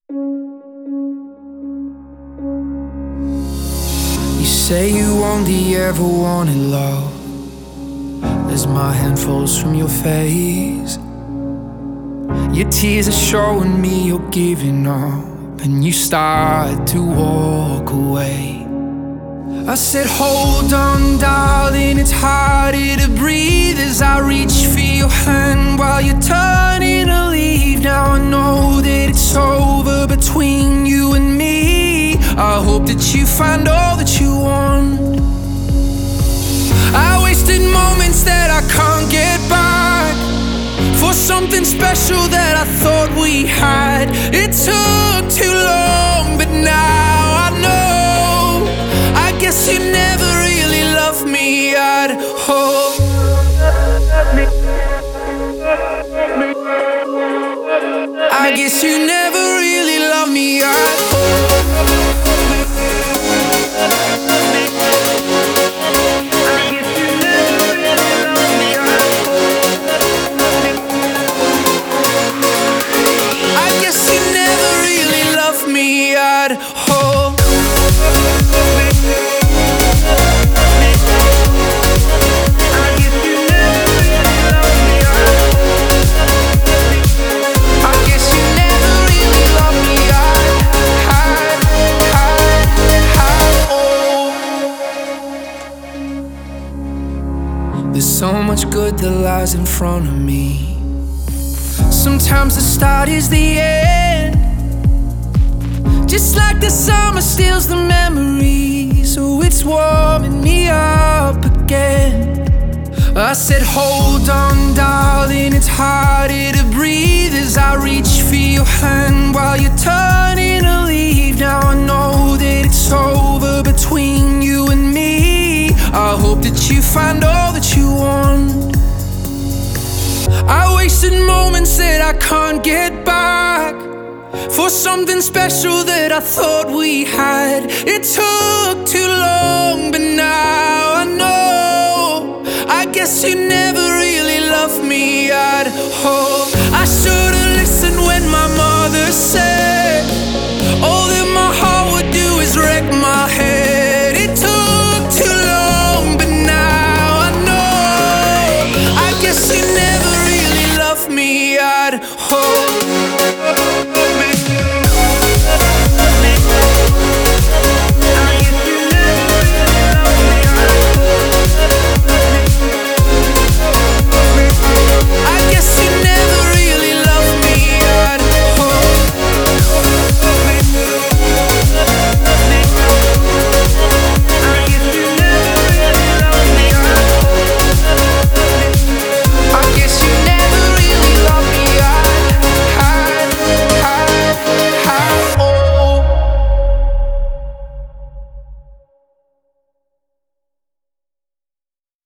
You say you only ever wanted love as my hand falls from your face. Your tears are showing me you're giving up, and you start to walk away. I said, hold on, darling, it's harder to breathe as I reach for your hand while you're turning to leave. Now I know that it's over between you and me. I hope that you find all that you want. I wasted moments that I can't get back for something special that I thought we had. It took too long, but now I know. I guess you never really loved me at all. I guess you never really loved me at all. I guess you never really loved me at all. There's so much good that lies in front of me. Sometimes the start is the end, just like the summer steals the memories. Oh, it's warming me up again. I said, hold on, darling, it's harder to breathe as I reach for your hand while you're turning to leave. Now I know that it's over between you and me. I hope that you find all that you want. I wasted moments that I can't get back for something special that I thought we had. It took too long, but now I know. I guess you never really loved me at all. I should've listened when my mother said